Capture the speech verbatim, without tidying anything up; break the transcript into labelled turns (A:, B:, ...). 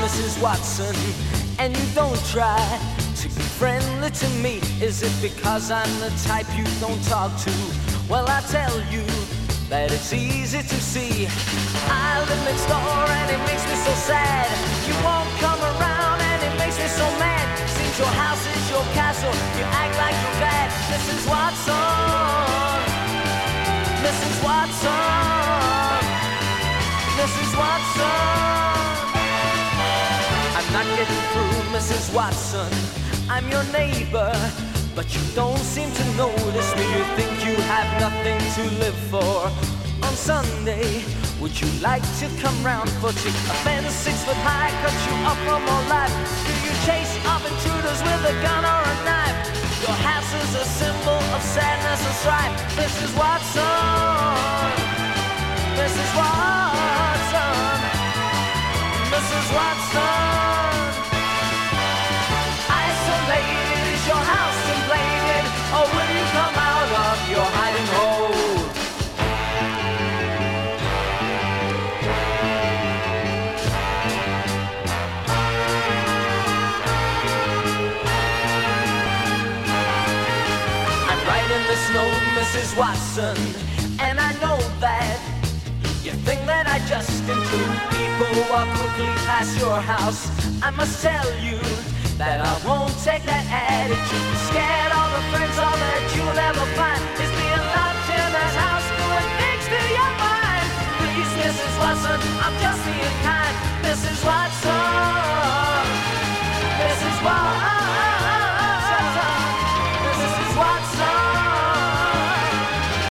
A: Missus Watson, and you don't try to be friendly to me. Is it because I'm the type you don't talk to? Well, I tell you that it's easy to see. I live next door and it makes me so sad. You won't come around and it makes me so mad. Seems your house is your castle, you act like you're bad. Missus Watson, Missus Watson, Missus Watson. I'm not getting through, Missus Watson. I'm your neighbor, but you don't seem to notice me. You think you have nothing to live for. On Sunday, would you like to come round for tea? A fence six foot high cuts you up from all life. Do you chase off intruders with a gun or a knife? Your house is a symbol of sadness and strife. Missus Watson, Missus Watson, Missus Watson. Isolated is your house inflated, or will you come out of your hiding hole? I'm writing this note, Missus Watson, and I know that you think that I just include people who walk quickly past your house. I must tell you that I won't take that attitude. Scared all the friends, all that you'll ever find is being locked in that house, doing things to your mind. Please, Missus Watson, I'm just being kind. Missus Watson,